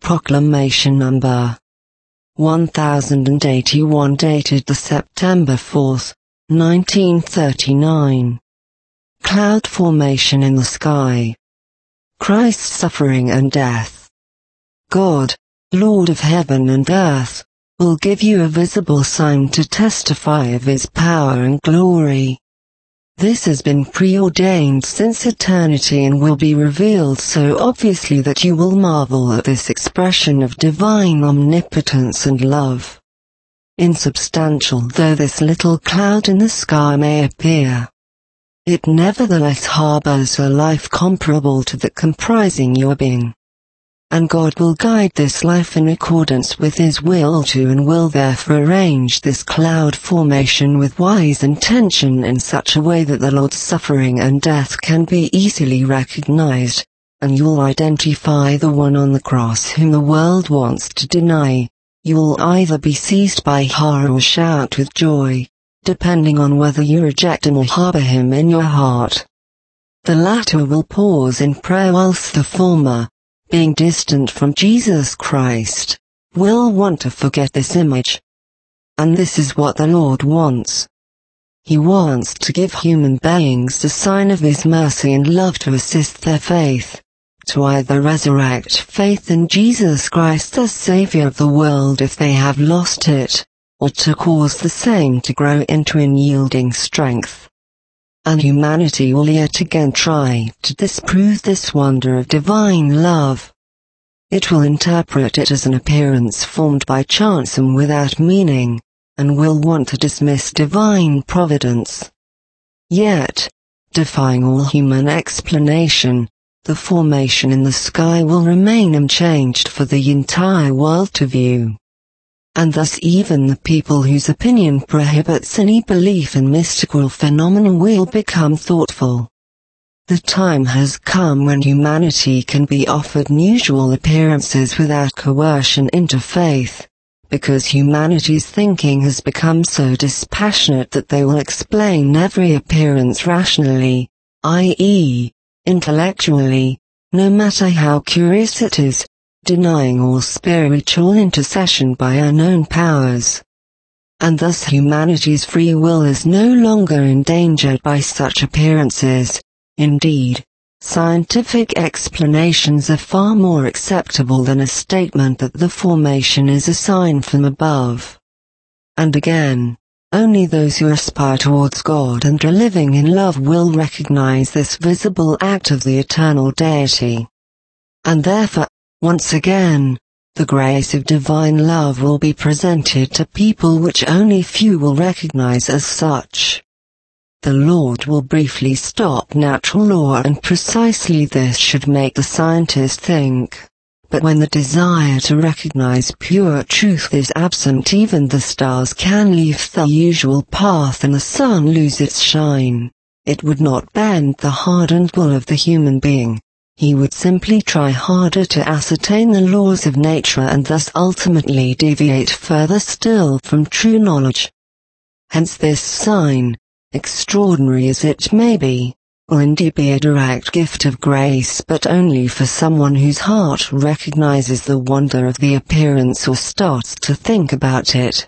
Proclamation Number 1081 dated the September 4th, 1939. Cloud formation in the sky. Christ's suffering and death. God, Lord of heaven and earth, will give you a visible sign to testify of His power and glory. This has been preordained since eternity and will be revealed so obviously that you will marvel at this expression of divine omnipotence and love. Insubstantial though this little cloud in the sky may appear, it nevertheless harbors a life comparable to that comprising your being. And God will guide this life in accordance with His will too, and will therefore arrange this cloud formation with wise intention in such a way that the Lord's suffering and death can be easily recognized, and you will identify the one on the cross whom the world wants to deny. You will either be seized by horror or shout with joy, depending on whether you reject Him or harbor Him in your heart. The latter will pause in prayer, whilst the former, being distant from Jesus Christ, will want to forget this image. And this is what the Lord wants. He wants to give human beings the sign of His mercy and love to assist their faith, to either resurrect faith in Jesus Christ as Savior of the world if they have lost it, or to cause the same to grow into unyielding strength. And humanity will yet again try to disprove this wonder of divine love. It will interpret it as an appearance formed by chance and without meaning, and will want to dismiss divine providence. Yet, defying all human explanation, the formation in the sky will remain unchanged for the entire world to view. And thus even the people whose opinion prohibits any belief in mystical phenomena will become thoughtful. The time has come when humanity can be offered unusual appearances without coercion into faith, because humanity's thinking has become so dispassionate that they will explain every appearance rationally, i.e., intellectually, no matter how curious it is, denying all spiritual intercession by unknown powers. And thus humanity's free will is no longer endangered by such appearances. Indeed, scientific explanations are far more acceptable than a statement that the formation is a sign from above. And again, only those who aspire towards God and are living in love will recognize this visible act of the eternal deity. And therefore, once again, the grace of divine love will be presented to people which only few will recognize as such. The Lord will briefly stop natural law, and precisely this should make the scientist think. But when the desire to recognize pure truth is absent, even the stars can leave the usual path and the sun lose its shine. It would not bend the hardened will of the human being. He would simply try harder to ascertain the laws of nature and thus ultimately deviate further still from true knowledge. Hence this sign, extraordinary as it may be, will indeed be a direct gift of grace, but only for someone whose heart recognizes the wonder of the appearance or starts to think about it.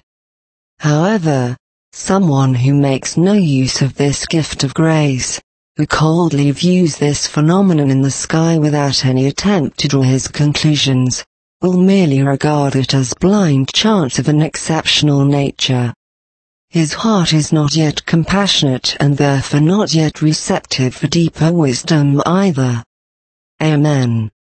However, someone who makes no use of this gift of grace, who coldly views this phenomenon in the sky without any attempt to draw his conclusions, will merely regard it as blind chance of an exceptional nature. His heart is not yet compassionate and therefore not yet receptive for deeper wisdom either. Amen.